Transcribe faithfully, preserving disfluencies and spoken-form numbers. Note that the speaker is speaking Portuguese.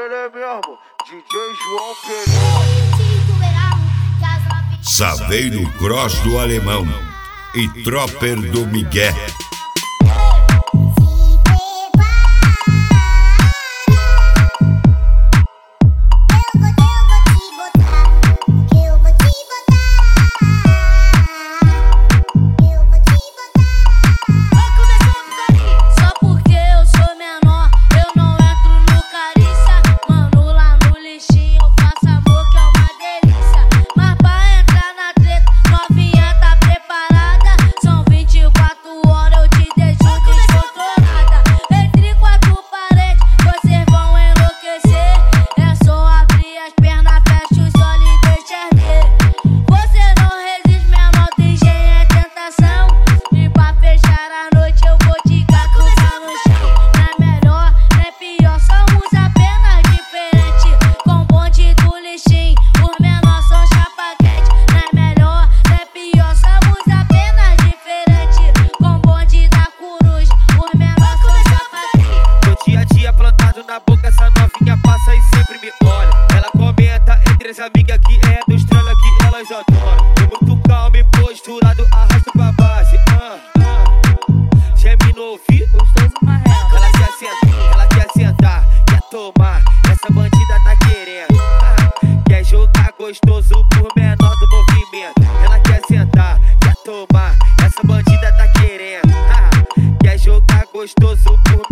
ele mesmo, D J João Pereira. Saveiro Cross do Alemão e Tropper do Miguel. Amiga que é do estrela que elas adoram. Tô muito calmo e posturado, arrasta pra base. Ah, ah. Geme no ouvido, gostoso marrelo. Ela quer sentar, ela quer sentar, quer tomar. Essa bandida tá querendo. Ah, quer jogar gostoso por menor do movimento. Ela quer sentar, quer tomar. Essa bandida tá querendo. Ah, quer jogar gostoso por